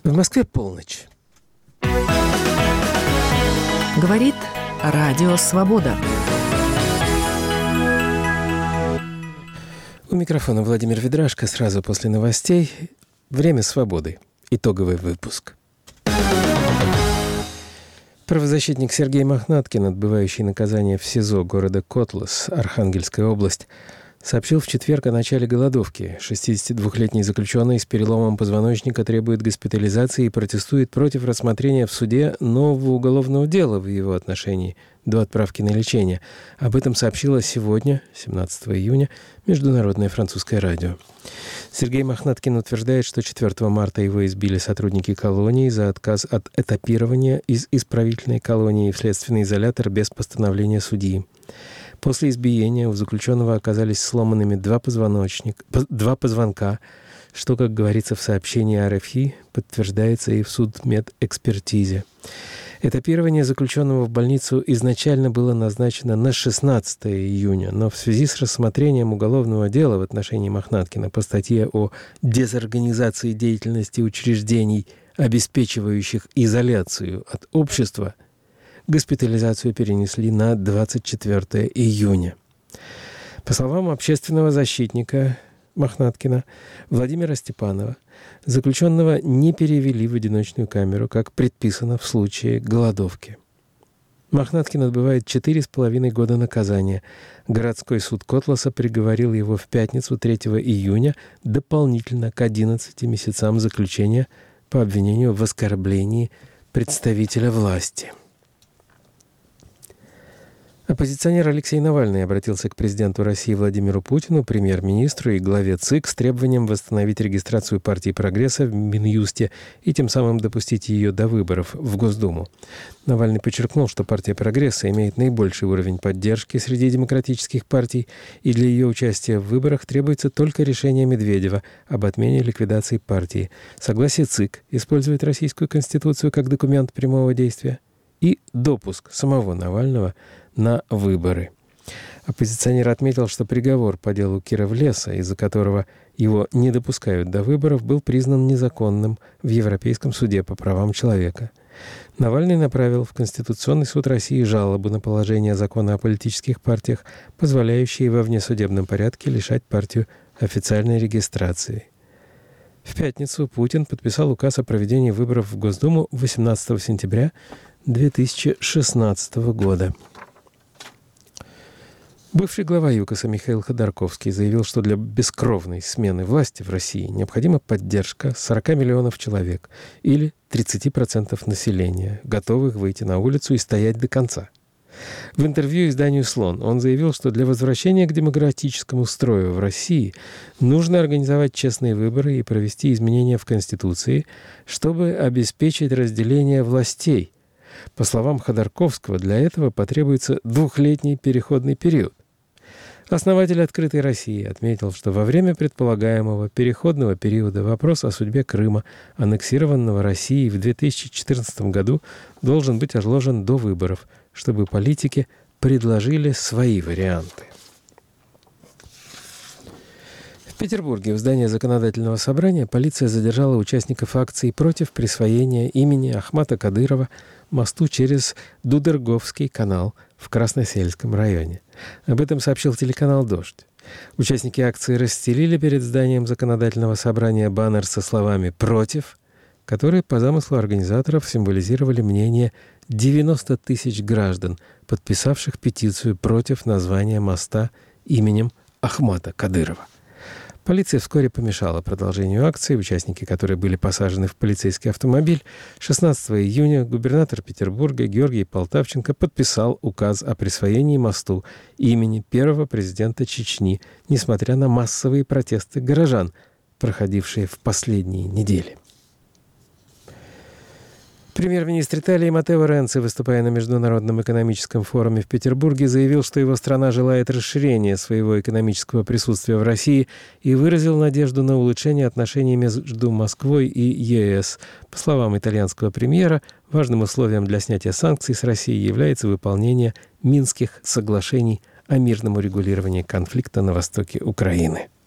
В Москве полночь. Говорит Радио Свобода. У микрофона Владимир Ведрашко. Сразу после новостей «Время свободы». Итоговый выпуск. Правозащитник Сергей Мохнаткин, отбывающий наказание в СИЗО города Котлас, Архангельская область, сообщил в четверг о начале голодовки. 62-летний заключенный с переломом позвоночника требует госпитализации и протестует против рассмотрения в суде нового уголовного дела в его отношении до отправки на лечение. Об этом сообщило сегодня, 17 июня, Международное французское радио. Сергей Мохнаткин утверждает, что 4 марта его избили сотрудники колонии за отказ от этапирования из исправительной колонии в следственный изолятор без постановления судьи. После избиения у заключенного оказались сломанными два позвонка, что, как говорится в сообщении РФИ, подтверждается и в судмедэкспертизе. Этапирование заключенного в больницу изначально было назначено на 16 июня, но в связи с рассмотрением уголовного дела в отношении Мохнаткина по статье о дезорганизации деятельности учреждений, обеспечивающих изоляцию от общества, госпитализацию перенесли на 24 июня. По словам общественного защитника Мохнаткина Владимира Степанова, заключенного не перевели в одиночную камеру, как предписано в случае голодовки. Мохнаткин отбывает 4,5 года наказания. Городской суд Котласа приговорил его в пятницу 3 июня дополнительно к 11 месяцам заключения по обвинению в оскорблении представителя власти. Оппозиционер Алексей Навальный обратился к президенту России Владимиру Путину, премьер-министру и главе ЦИК с требованием восстановить регистрацию партии «Прогресса» в Минюсте и тем самым допустить ее до выборов в Госдуму. Навальный подчеркнул, что партия «Прогресса» имеет наибольший уровень поддержки среди демократических партий, и для ее участия в выборах требуется только решение Медведева об отмене ликвидации партии, согласие ЦИК использовать Российскую Конституцию как документ прямого действия и допуск самого Навального на выборы. Оппозиционер отметил, что приговор по делу Кировлеса, из-за которого его не допускают до выборов, был признан незаконным в Европейском суде по правам человека. Навальный направил в Конституционный суд России жалобу на положение закона о политических партиях, позволяющие во внесудебном порядке лишать партию официальной регистрации. В пятницу Путин подписал указ о проведении выборов в Госдуму 18 сентября 2016 года. Бывший глава ЮКОСа Михаил Ходорковский заявил, что для бескровной смены власти в России необходима поддержка 40 миллионов человек или 30% населения, готовых выйти на улицу и стоять до конца. В интервью изданию «Слон» он заявил, что для возвращения к демократическому строю в России нужно организовать честные выборы и провести изменения в Конституции, чтобы обеспечить разделение властей. По словам Ходорковского, для этого потребуется 2-летний переходный период. Основатель «Открытой России» отметил, что во время предполагаемого переходного периода вопрос о судьбе Крыма, аннексированного Россией в 2014 году, должен быть отложен до выборов, чтобы политики предложили свои варианты. В Петербурге у здания Законодательного собрания полиция задержала участников акции против присвоения имени Ахмата Кадырова мосту через Дудерговский канал в Красносельском районе. Об этом сообщил телеканал «Дождь». Участники акции расстелили перед зданием Законодательного собрания баннер со словами «Против», которые по замыслу организаторов символизировали мнение 90 тысяч граждан, подписавших петицию против названия моста именем Ахмата Кадырова. Полиция вскоре помешала продолжению акции, участники которой были посажены в полицейский автомобиль. 16 июня губернатор Петербурга Георгий Полтавченко подписал указ о присвоении мосту имени первого президента Чечни, несмотря на массовые протесты горожан, проходившие в последние недели. Премьер-министр Италии Маттео Ренци, выступая на Международном экономическом форуме в Петербурге, заявил, что его страна желает расширения своего экономического присутствия в России и выразил надежду на улучшение отношений между Москвой и ЕС. По словам итальянского премьера, важным условием для снятия санкций с России является выполнение Минских соглашений о мирном урегулировании конфликта на востоке Украины.